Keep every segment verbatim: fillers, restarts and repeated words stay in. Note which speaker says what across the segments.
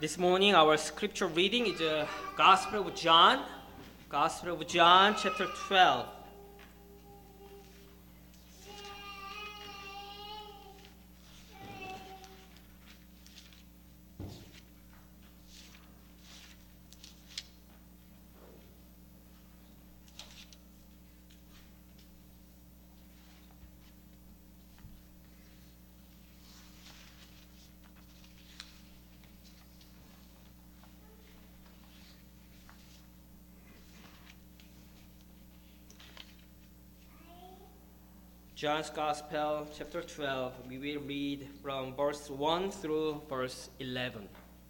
Speaker 1: This morning, our scripture reading is the Gospel of John, Gospel of John, chapter twelve. John's Gospel, chapter twelve, we will read from verse one through verse eleven.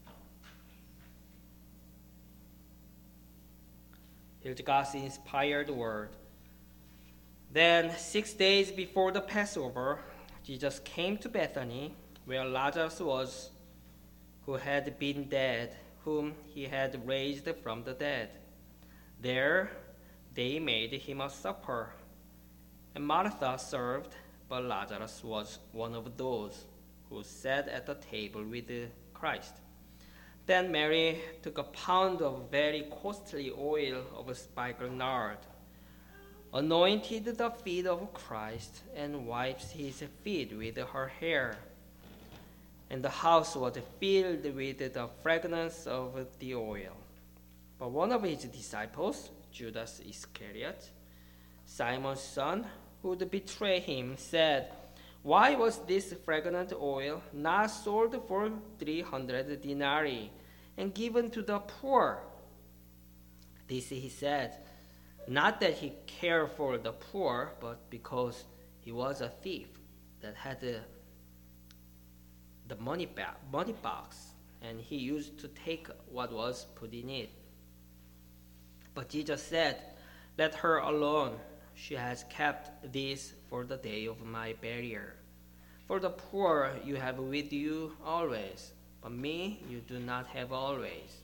Speaker 1: Here's God's inspired word. Then, six days before the Passover, Jesus came to Bethany, where Lazarus was, who had been dead, whom he had raised from the dead. There, they made him a supper. And Martha served, but Lazarus was one of those who sat at the table with Christ. Then Mary took a pound of very costly oil of spikenard, anointed the feet of Christ, and wiped his feet with her hair. And the house was filled with the fragrance of the oil. But one of his disciples, Judas Iscariot, Simon's son, who would betray him, said, "Why was this fragrant oil not sold for three hundred denarii and given to the poor?" This he said, not that he cared for the poor, but because he was a thief that had the, the money, ba- money box, and he used to take what was put in it. But Jesus said, "Let her alone. She has kept this for the day of my burial. For the poor you have with you always, but me you do not have always."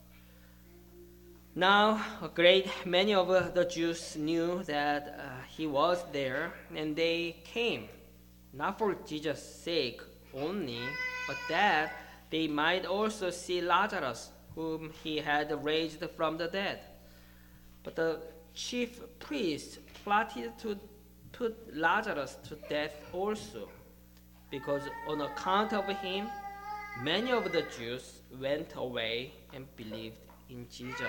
Speaker 1: Now a great many of the Jews knew that uh, he was there, and they came, not for Jesus' sake only, but that they might also see Lazarus, whom he had raised from the dead. But the chief priests plotted to put Lazarus to death also, because on account of him, many of the Jews went away and believed in Jesus.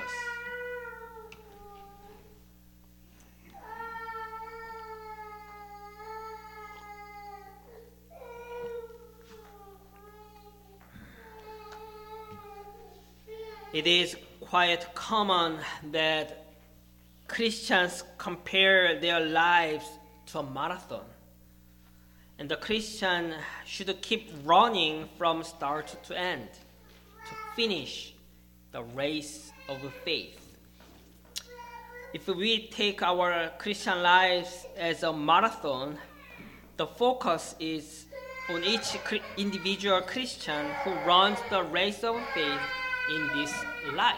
Speaker 1: It is quite common that Christians compare their lives to a marathon. And the Christian should keep running from start to end to finish the race of faith. If we take our Christian lives as a marathon, the focus is on each individual Christian who runs the race of faith in this life.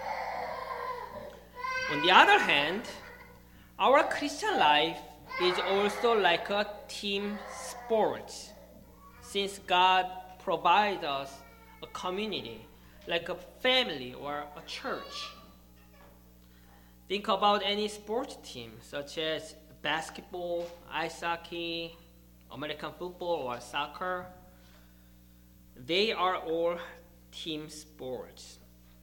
Speaker 1: On the other hand, our Christian life is also like a team sport, since God provides us a community, like a family or a church. Think about any sports team, such as basketball, ice hockey, American football, or soccer. They are all team sports.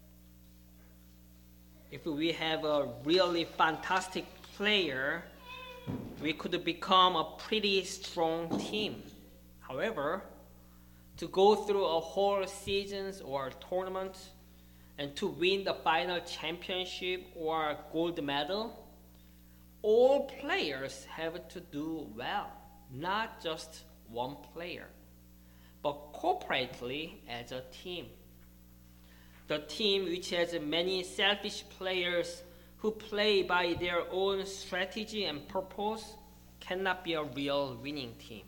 Speaker 1: If we have a really fantastic player, we could become a pretty strong team. However, to go through a whole season or tournament and to win the final championship or gold medal, all players have to do well, not just one player, but corporately as a team. The team which has many selfish players who play by their own strategy and purpose cannot be a real winning team.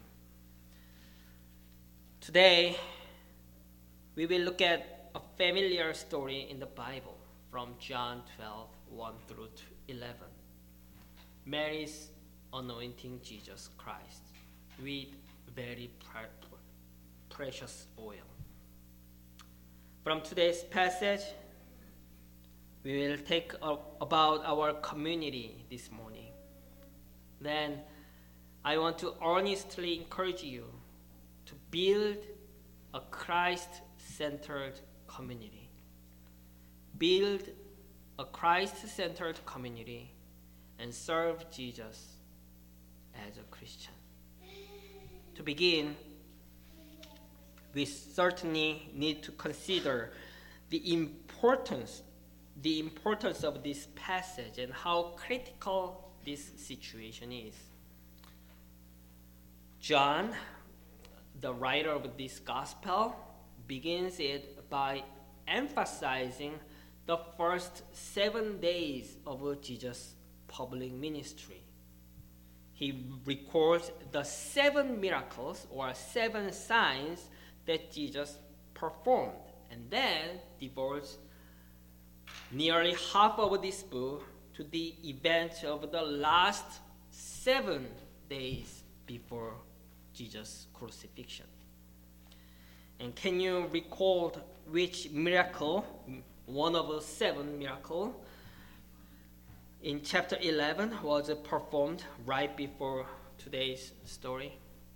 Speaker 1: Today, we will look at a familiar story in the Bible from John twelve, one through eleven. Mary's anointing Jesus Christ with very pre- precious oil. From today's passage, we will take up about our community this morning. Then I want to earnestly encourage you to build a Christ-centered community. Build a Christ-centered community and serve Jesus as a Christian. To begin, we certainly need to consider the importance, the importance of this passage and how critical this situation is. John, the writer of this gospel, begins it by emphasizing the first seven days of Jesus' public ministry. He records the seven miracles or seven signs that Jesus performed, and then devotes nearly half of this book to the events of the last seven days before Jesus' crucifixion. And can you recall which miracle, one of the seven miracles, in chapter eleven was performed right before today's story?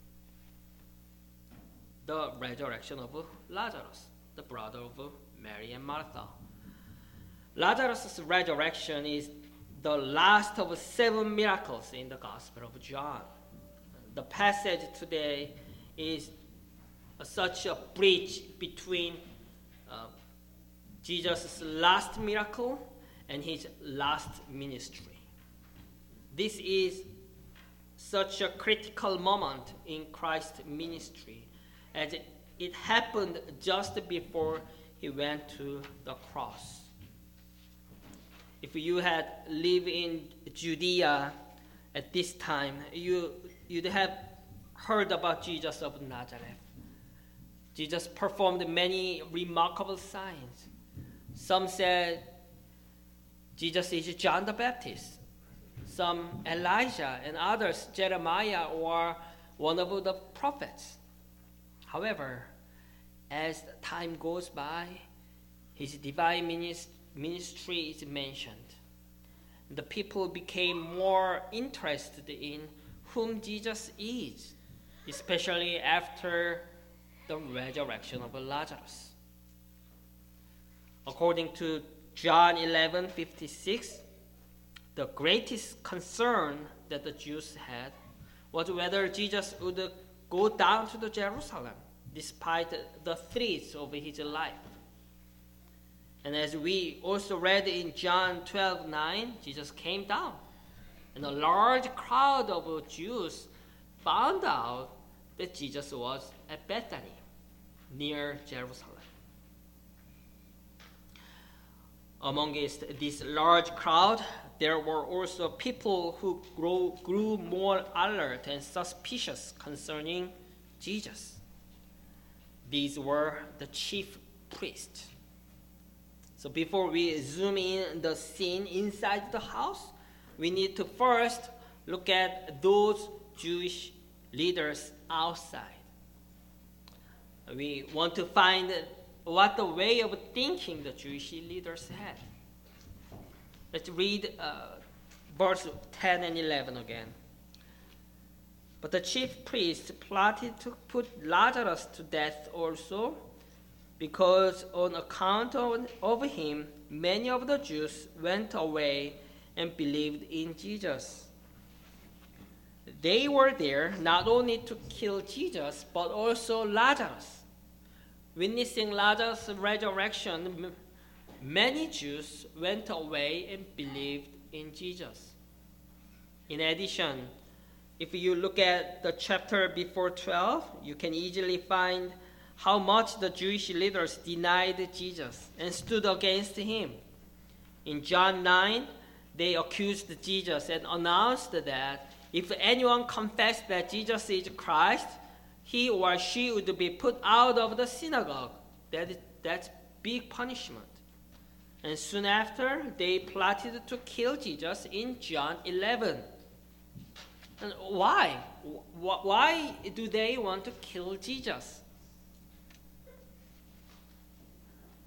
Speaker 1: The resurrection of Lazarus, the brother of Mary and Martha. Lazarus' resurrection is the last of seven miracles in the Gospel of John. The passage today is such a bridge between uh, Jesus' last miracle and his last ministry. This is such a critical moment in Christ's ministry, as it, it happened just before he went to the cross. If you had lived in Judea at this time, you, you'd have heard about Jesus of Nazareth. Jesus performed many remarkable signs. Some said Jesus is John the Baptist. Some Elijah, and others Jeremiah or one of the prophets. However, as time goes by, his divine ministry is mentioned. The people became more interested in whom Jesus is, especially after the resurrection of Lazarus. According to John eleven fifty-six, the greatest concern that the Jews had was whether Jesus would go down to the Jerusalem despite the threats of his life. And as we also read in John twelve nine, Jesus came down, and a large crowd of Jews found out that Jesus was at Bethany, near Jerusalem. Amongst this large crowd, there were also people who grew, grew more alert and suspicious concerning Jesus. These were the chief priests. So before we zoom in the scene inside the house, we need to first look at those Jewish leaders outside. We want to find what the way of thinking the Jewish leaders had. Let's read uh, verse ten and eleven again. But the chief priests plotted to put Lazarus to death also, because on account of, of him, many of the Jews went away and believed in Jesus. They were there not only to kill Jesus, but also Lazarus. Witnessing Lazarus' resurrection, many Jews went away and believed in Jesus. In addition, if you look at the chapter before twelve, you can easily find how much the Jewish leaders denied Jesus and stood against him. In John nine, they accused Jesus and announced that if anyone confessed that Jesus is Christ, he or she would be put out of the synagogue. That is, that's big punishment. And soon after, they plotted to kill Jesus in John eleven. And why? Why do they want to kill Jesus?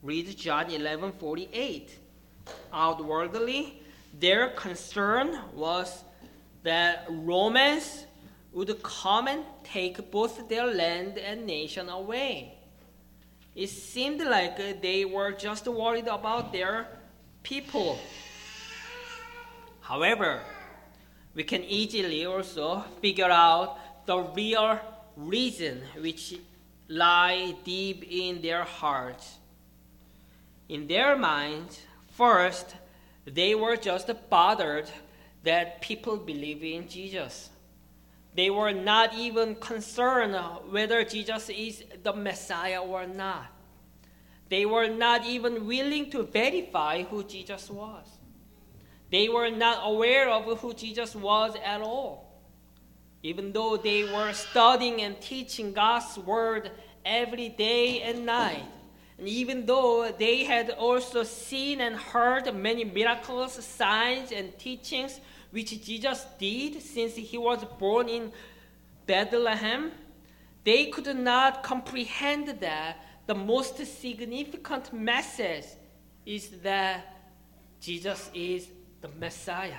Speaker 1: Read John eleven forty-eight. Outwardly, their concern was that Romans would come and take both their land and nation away. It seemed like they were just worried about their people. However, we can easily also figure out the real reason which lie deep in their hearts. In their minds, first, they were just bothered that people believe in Jesus. They were not even concerned whether Jesus is the Messiah or not. They were not even willing to verify who Jesus was. They were not aware of who Jesus was at all. Even though they were studying and teaching God's word every day and night, and even though they had also seen and heard many miracles, signs, and teachings which Jesus did since he was born in Bethlehem, they could not comprehend that the most significant message is that Jesus is the Messiah.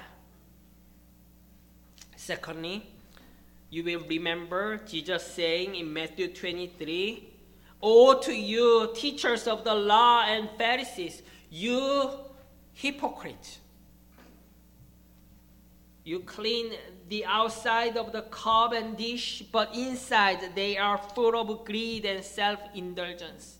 Speaker 1: Secondly, you will remember Jesus saying in Matthew twenty-three, "Woe to you, teachers of the law and Pharisees, you hypocrites! You clean the outside of the cup and dish, but inside they are full of greed and self-indulgence."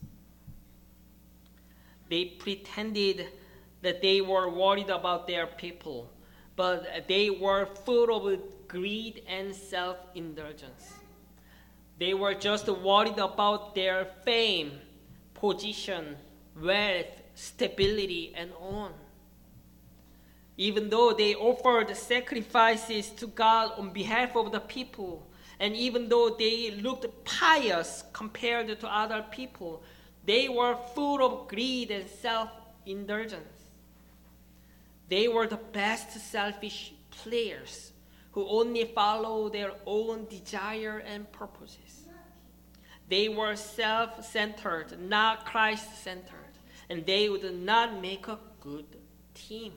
Speaker 1: They pretended that they were worried about their people, but they were full of greed and self-indulgence. They were just worried about their fame, position, wealth, stability, and on. Even though they offered sacrifices to God on behalf of the people, and even though they looked pious compared to other people, they were full of greed and self-indulgence. They were the best selfish players who only follow their own desire and purposes. They were self-centered, not Christ-centered, and they would not make a good team.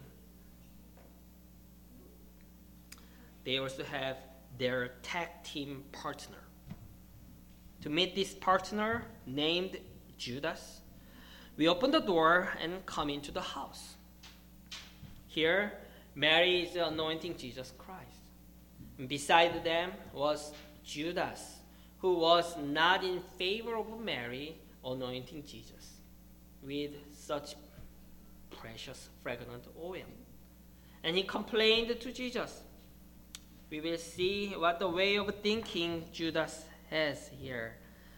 Speaker 1: They also have their tag team partner. To meet this partner, named Judas, we open the door and come into the house. Here, Mary is anointing Jesus Christ. And beside them was Judas, who was not in favor of Mary anointing Jesus with such precious fragrant oil. And he complained to Jesus. We will see what the way of thinking Judas has here.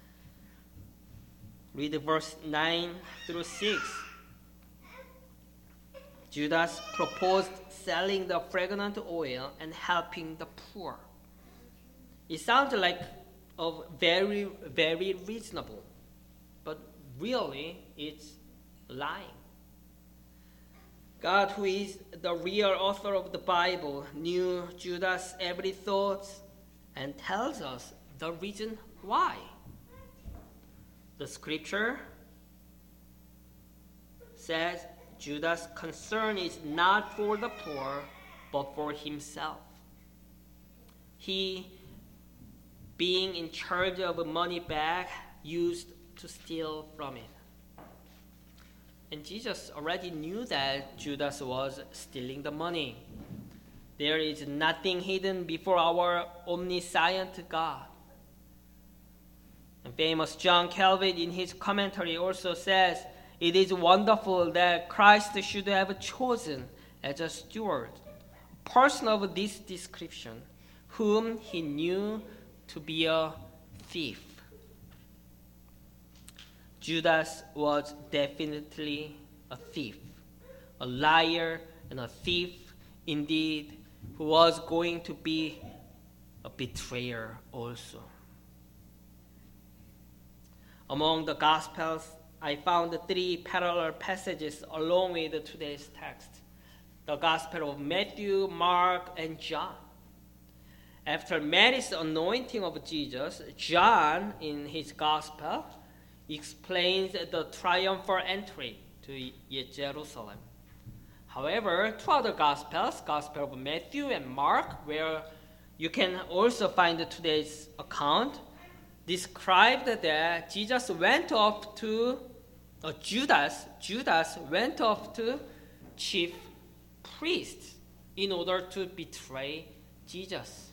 Speaker 1: Read verse nine through six. Judas proposed selling the fragrant oil and helping the poor. It sounds like of very, very reasonable, but really it's lying. God, who is the real author of the Bible, knew Judas' every thought and tells us the reason why. The scripture says Judas' concern is not for the poor, but for himself. He, being in charge of a money bag, used to steal from it. And Jesus already knew that Judas was stealing the money. There is nothing hidden before our omniscient God. And famous John Calvin in his commentary also says, it is wonderful that Christ should have chosen as a steward a person of this description, whom he knew to be a thief. Judas was definitely a thief, a liar and a thief indeed, who was going to be a betrayer also. Among the Gospels, I found three parallel passages along with today's text. The Gospel of Matthew, Mark, and John. After Mary's anointing of Jesus, John, in his Gospel, explains the triumphal entry to Jerusalem. However, two other Gospels, Gospel of Matthew and Mark, where you can also find today's account, described that Jesus went off to, uh, Judas, Judas went off to chief priests in order to betray Jesus.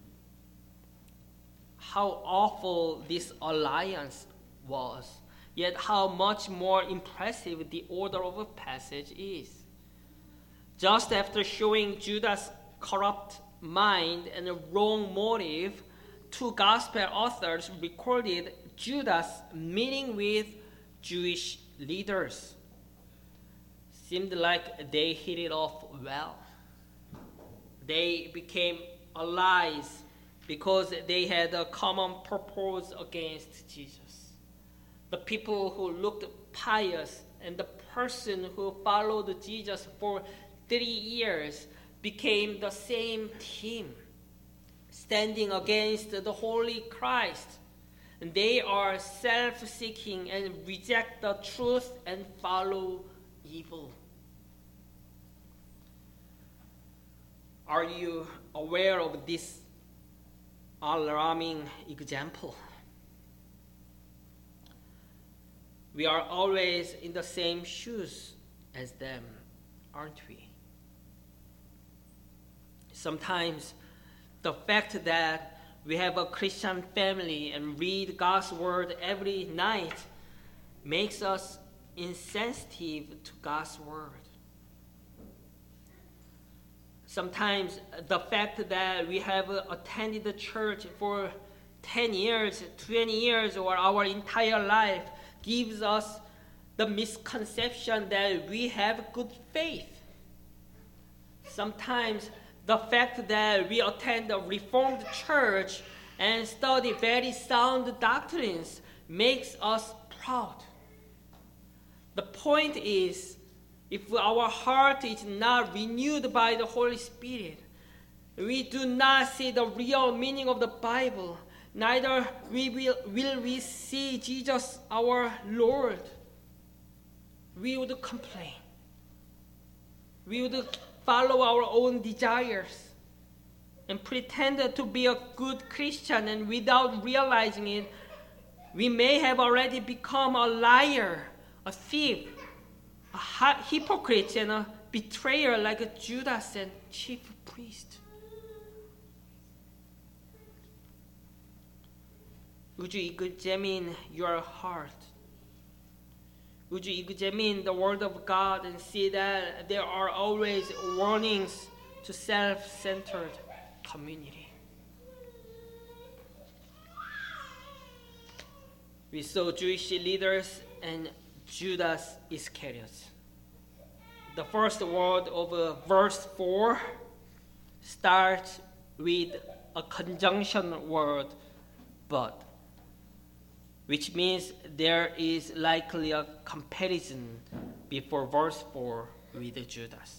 Speaker 1: How awful this alliance was, yet how much more impressive the order of a passage is. Just after showing Judas' corrupt mind and a wrong motive, two gospel authors recorded Judas meeting with Jewish leaders. Seemed like they hit it off well. They became allies because they had a common purpose against Jesus. The people who looked pious and the person who followed Jesus for three years became the same team, standing against the Holy Christ. And they are self-seeking and reject the truth and follow evil. Are you aware of this alarming example? We are always in the same shoes as them, aren't we? Sometimes the fact that we have a Christian family and read God's word every night makes us insensitive to God's word. Sometimes the fact that we have attended the church for ten years, twenty years, or our entire life gives us the misconception that we have good faith. Sometimes the fact that we attend a Reformed church and study very sound doctrines makes us proud. The point is, if our heart is not renewed by the Holy Spirit, we do not see the real meaning of the Bible, neither we will, will we see Jesus our Lord. We would complain. We would follow our own desires and pretend to be a good Christian, and without realizing it, we may have already become a liar, a thief, a hypocrite, and a betrayer like Judas and chief priest. Would you examine your heart? Would you examine the Word of God and see that there are always warnings to self-centered community? We saw Jewish leaders and Judas Iscariot. The first word of uh, verse four starts with a conjunction word, but, which means there is likely a comparison before verse four with Judas.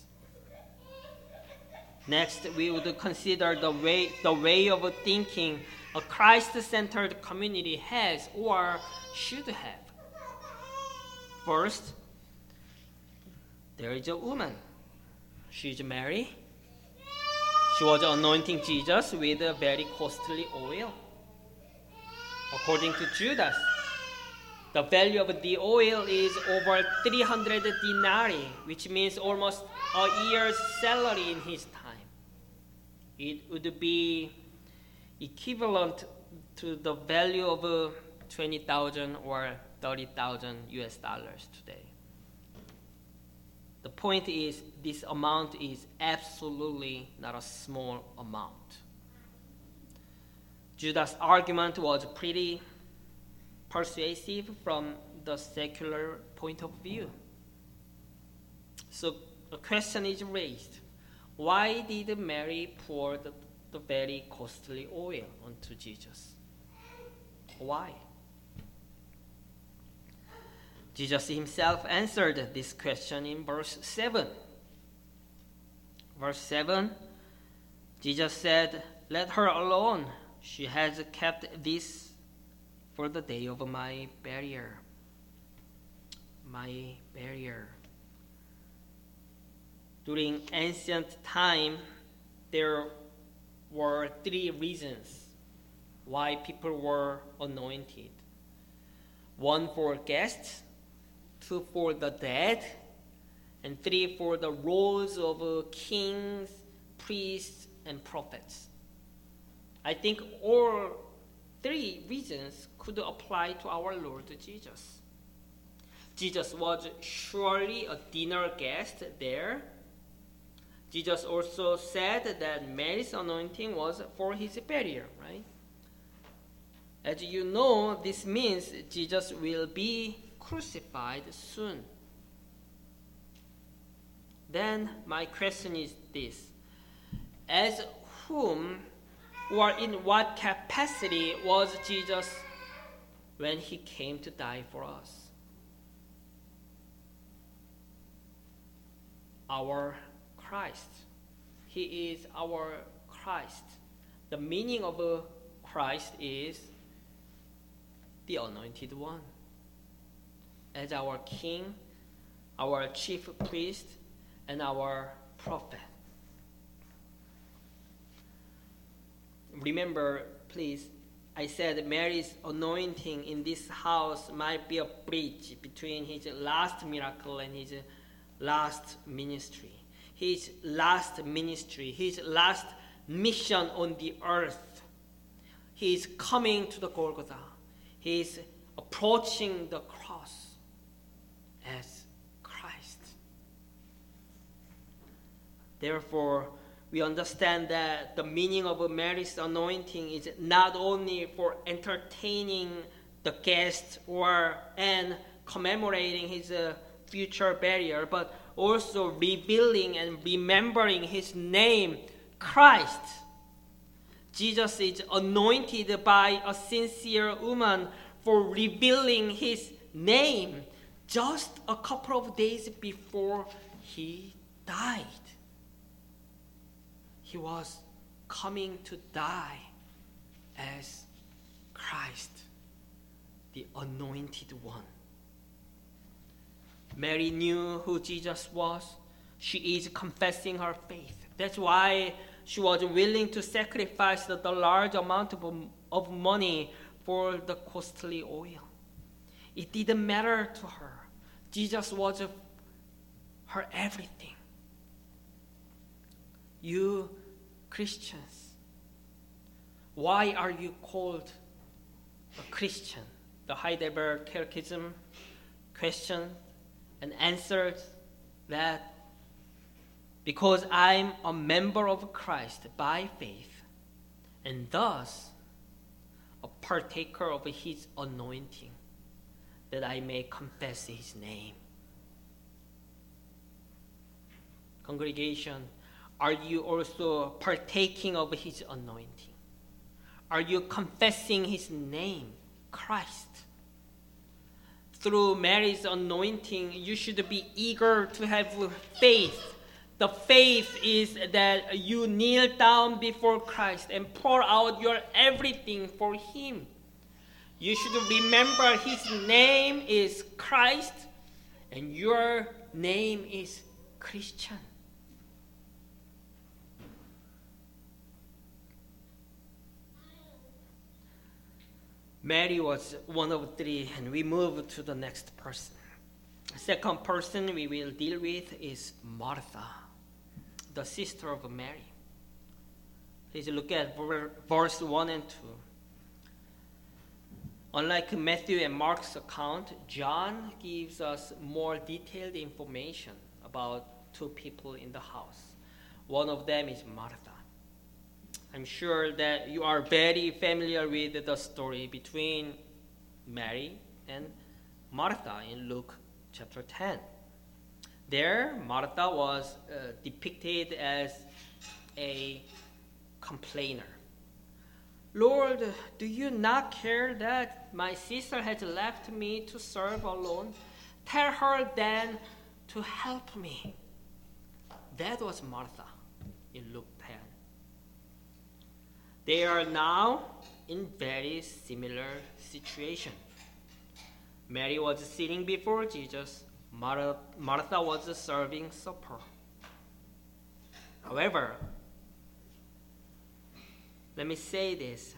Speaker 1: Next, we would consider the way, the way of thinking a Christ-centered community has or should have. First, there is a woman. She's Mary. She was anointing Jesus with a very costly oil. According to Judas, the value of the oil is over three hundred denarii, which means almost a year's salary in his time. It would be equivalent to the value of uh, twenty thousand or thirty thousand U S dollars today. The point is, this amount is absolutely not a small amount. Judas' argument was pretty persuasive from the secular point of view. So a question is raised. Why did Mary pour the, the very costly oil onto Jesus? Why? Jesus himself answered this question in verse seven. Verse seven, Jesus said, "Let her alone. She has kept this for the day of my burial." my barrier. During ancient time, there were three reasons why people were anointed. One for guests, two for the dead, and three for the roles of uh, kings, priests, and prophets. I think all three reasons could apply to our Lord Jesus. Jesus was surely a dinner guest there. Jesus also said that Mary's anointing was for his burial, right? As you know, this means Jesus will be crucified soon. Then my question is this: as whom or in what capacity was Jesus when he came to die for us? Our Christ. He is our Christ. The meaning of Christ is the Anointed One. As our King, our chief priest, and our prophet. Remember, please, I said Mary's anointing in this house might be a bridge between his last miracle and his last ministry. His last ministry, his last mission on the earth. He is coming to the Golgotha. He is approaching the cross as Christ. Therefore, we understand that the meaning of Mary's anointing is not only for entertaining the guest or and commemorating his uh, future burial, but also revealing and remembering his name, Christ. Jesus is anointed by a sincere woman for revealing his name just a couple of days before he died. He was coming to die as Christ, the anointed one. Mary knew who Jesus was. She is confessing her faith. That's why she was willing to sacrifice the, the large amount of, of money for the costly oil. It didn't matter to her. Jesus was her everything. You Christians, why are you called a Christian? The Heidelberg Catechism question and answered that because I'm a member of Christ by faith, and thus a partaker of his anointing, that I may confess his name. Congregation, are you also partaking of his anointing? Are you confessing his name, Christ? Through Mary's anointing, you should be eager to have faith. The faith is that you kneel down before Christ and pour out your everything for him. You should remember his name is Christ and your name is Christian. Mary was one of three, and we move to the next person. The second person we will deal with is Martha, the sister of Mary. Please look at verse one and two. Unlike Matthew and Mark's account, John gives us more detailed information about two people in the house. One of them is Martha. I'm sure that you are very familiar with the story between Mary and Martha in Luke chapter ten. There, Martha was uh, depicted as a complainer. Lord, do you not care that my sister has left me to serve alone? Tell her then to help me. That was Martha in Luke ten. They are now in very similar situation. Mary was sitting before Jesus, Mar- Martha was serving supper. However, let me say this.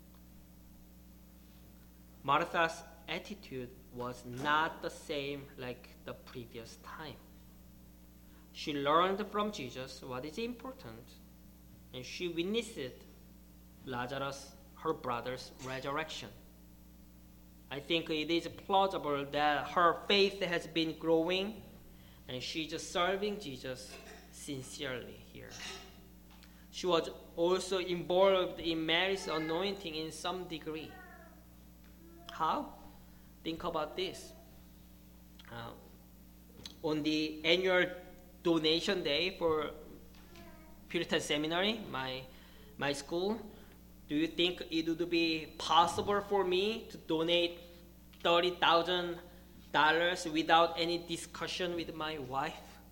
Speaker 1: Martha's attitude was not the same like the previous time. She learned from Jesus what is important, and she witnessed Lazarus, her brother's resurrection. I think it is plausible that her faith has been growing, and she's serving Jesus sincerely here. She was also involved in Mary's anointing in some degree. How? Think about this. Uh, on the annual donation day for Puritan Seminary, my, my school, do you think it would be possible for me to donate thirty thousand dollars without any discussion with my wife?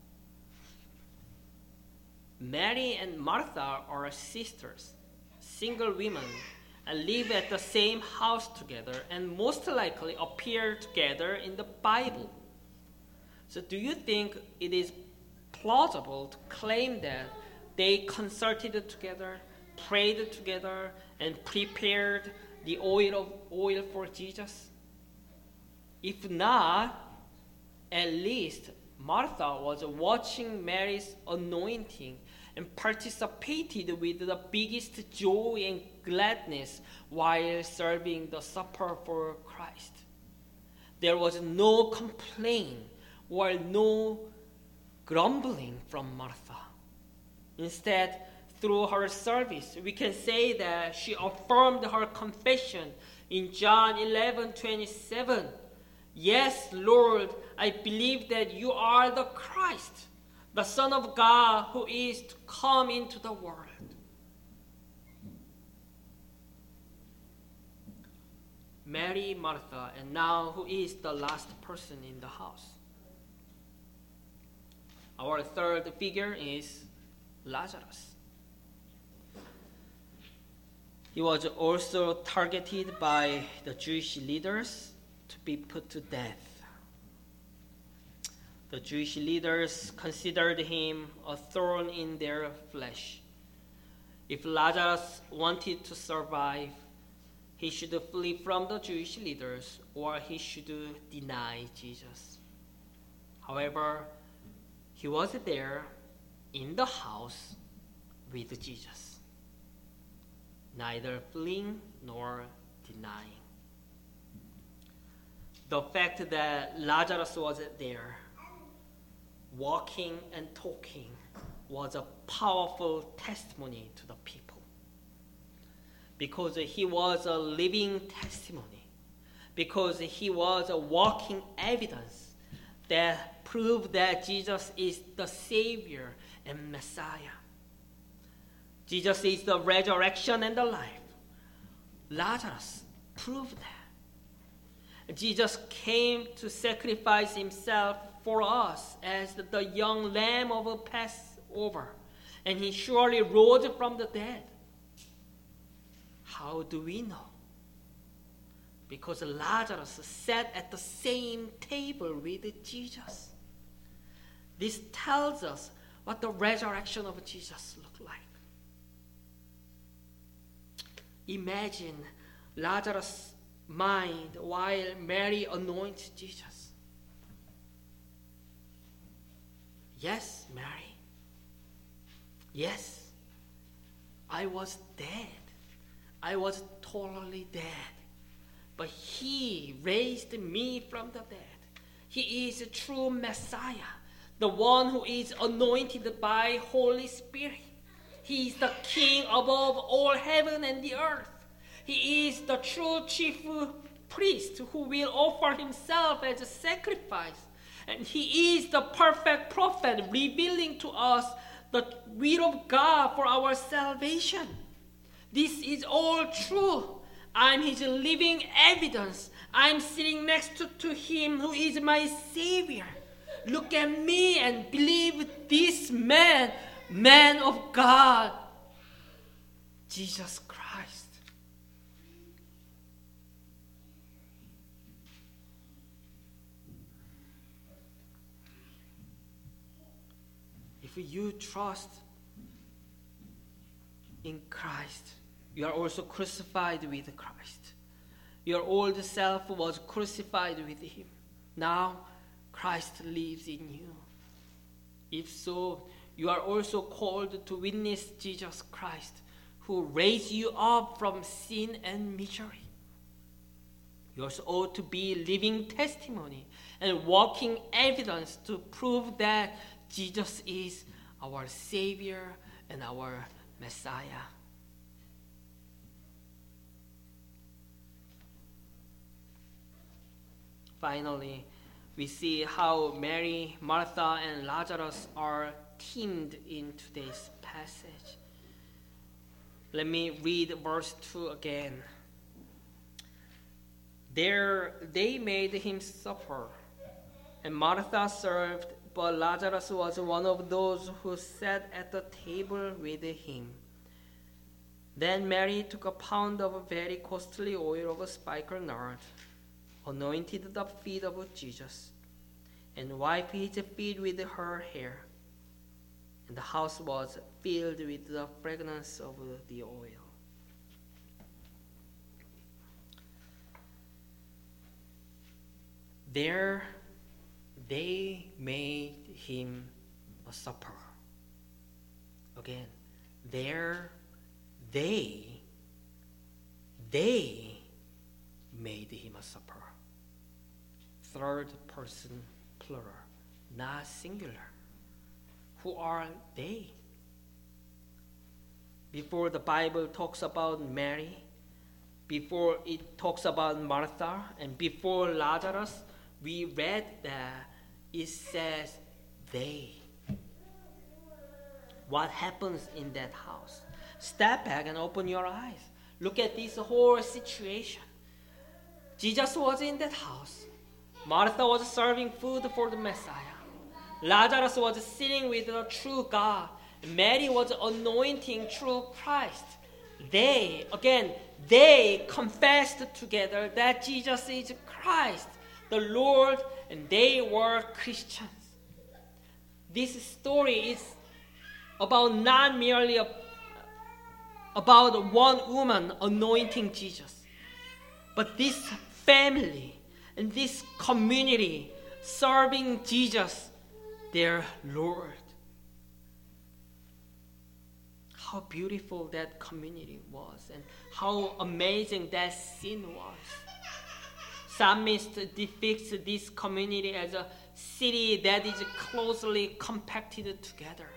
Speaker 1: Mary and Martha are sisters, single women, and live at the same house together and most likely appear together in the Bible. So do you think it is plausible to claim that they consulted together, prayed together, and prepared the oil of oil for Jesus? If not, at least Martha was watching Mary's anointing and participated with the biggest joy and gladness while serving the supper for Christ. There was no complaint or no grumbling from Martha. Instead, through her service, we can say that she affirmed her confession in John eleven twenty-seven. Yes, Lord, I believe that you are the Christ, the Son of God who is to come into the world. Mary, Martha, and now who is the last person in the house? Our third figure is Lazarus. He was also targeted by the Jewish leaders to be put to death. The Jewish leaders considered him a thorn in their flesh. If Lazarus wanted to survive, he should flee from the Jewish leaders or he should deny Jesus. However, he was there in the house with Jesus, neither fleeing nor denying. The fact that Lazarus was there, walking and talking, was a powerful testimony to the people. Because he was a living testimony. Because he was a walking evidence that proved that Jesus is the Savior and Messiah. Jesus is the resurrection and the life. Lazarus proved that. Jesus came to sacrifice himself for us as the young lamb of a Passover, and he surely rose from the dead. How do we know? Because Lazarus sat at the same table with Jesus. This tells us what the resurrection of Jesus looked like. Imagine Lazarus' mind while Mary anoints Jesus. Yes, Mary. Yes, I was dead. I was totally dead. But he raised me from the dead. He is a true Messiah, the one who is anointed by Holy Spirit. He is the King above all heaven and the earth. He is the true chief priest who will offer himself as a sacrifice. And he is the perfect prophet revealing to us the will of God for our salvation. This is all true. I'm his living evidence. I'm sitting next to, to him who is my Savior. Look at me and believe this man, man of God, Jesus Christ. if you trust in Christ, you are also crucified with Christ. Your old self was crucified with him. Now Christ lives in you. If so, you are also called to witness Jesus Christ, who raised you up from sin and misery. Yours ought to be living testimony and walking evidence to prove that Jesus is our Savior and our Messiah. Finally, we see how Mary, Martha, and Lazarus are teamed in today's passage. Let me read verse two again. There they made him supper, and Martha served, but Lazarus was one of those who sat at the table with him. Then Mary took a pound of very costly oil of spikenard, nard, anointed the feet of Jesus, and wiped his feet with her hair. And the house was filled with the fragrance of the oil. There they made him a supper. Again, there they, they made him a supper. Third person plural, not singular. Who are they? Before the Bible talks about Mary, before it talks about Martha, and before Lazarus, we read that it says they. What happens in that house? Step back and open your eyes. Look at this whole situation. Jesus was in that house. Martha was serving food for the Messiah. Lazarus was sitting with the true God. Mary was anointing true Christ. They, again, they confessed together that Jesus is Christ, the Lord, and they were Christians. This story is about not merely a, about one woman anointing Jesus, but this family and this community serving Jesus, their Lord. How beautiful that community was and how amazing that scene was. Psalmist depicts this community as a city that is closely compacted together.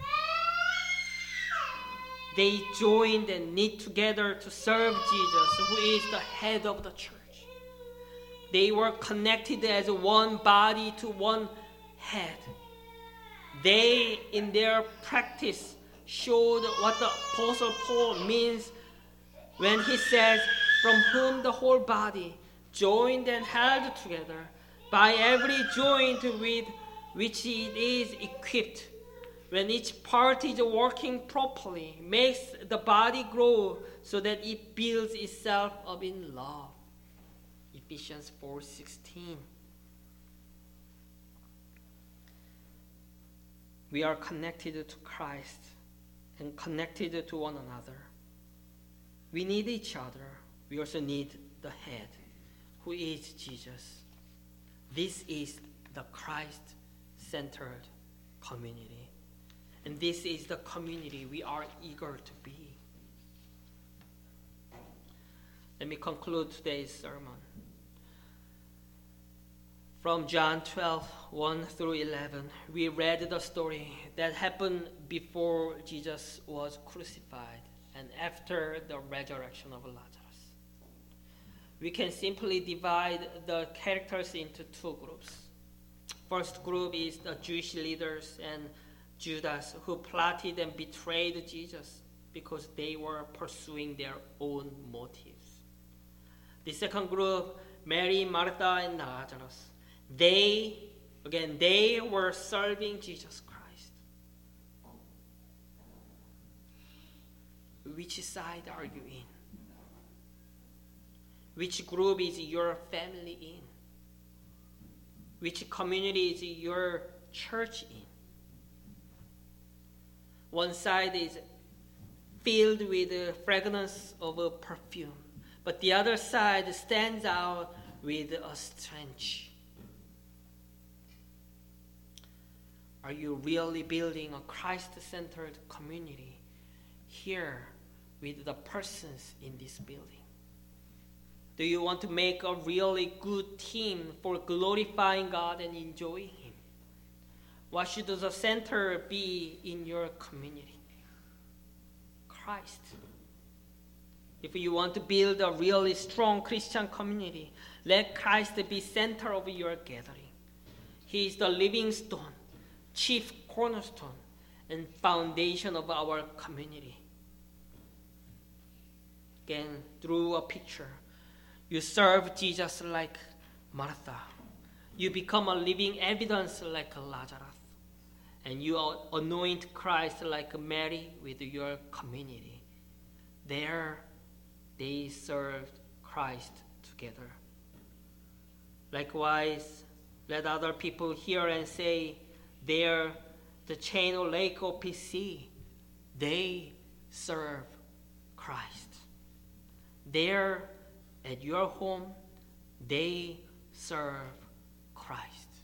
Speaker 1: They joined and knit together to serve Jesus, who is the head of the church. They were connected as one body to one head. They, in their practice, showed what the Apostle Paul means when he says, from whom the whole body, joined and held together by every joint with which it is equipped, when each part is working properly, makes the body grow so that it builds itself up in love. Ephesians four sixteen. We are connected to Christ and connected to one another. We need each other. We also need the head, who is Jesus. This is the Christ-centered community. And this is the community we are eager to be. Let me conclude today's sermon. From John twelve, one through eleven, we read the story that happened before Jesus was crucified and after the resurrection of Lazarus. We can simply divide the characters into two groups. First group is the Jewish leaders and Judas, who plotted and betrayed Jesus because they were pursuing their own motives. The second group, Mary, Martha, and Lazarus. They, again, they were serving Jesus Christ. Which side are you in? Which group is your family in? Which community is your church in? One side is filled with the fragrance of a perfume, but the other side stands out with a stench. Are you really building a Christ-centered community here with the persons in this building? Do you want to make a really good team for glorifying God and enjoying Him? What should the center be in your community? Christ. If you want to build a really strong Christian community, let Christ be center of your gathering. He is the living stone, chief cornerstone, and foundation of our community. Again, through a picture, you serve Jesus like Martha. You become a living evidence like Lazarus. And you anoint Christ like Mary with your community. There, they served Christ together. Likewise, let other people hear and say, there, the Channel Lake O P C, they serve Christ. There, at your home, they serve Christ.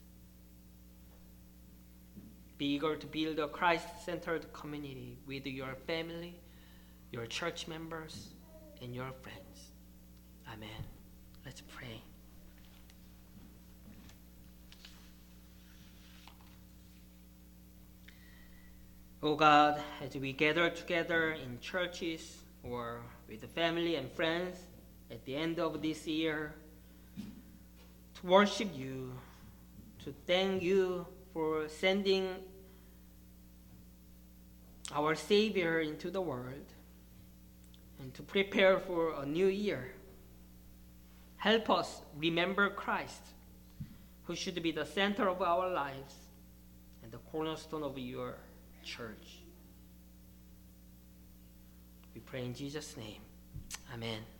Speaker 1: Be eager to build a Christ-centered community with your family, your church members, and your friends. Amen. Let's pray. Oh God, as we gather together in churches or with the family and friends at the end of this year to worship you, to thank you for sending our Savior into the world, and to prepare for a new year. Help us remember Christ, who should be the center of our lives and the cornerstone of your church. We pray in Jesus' name. Amen.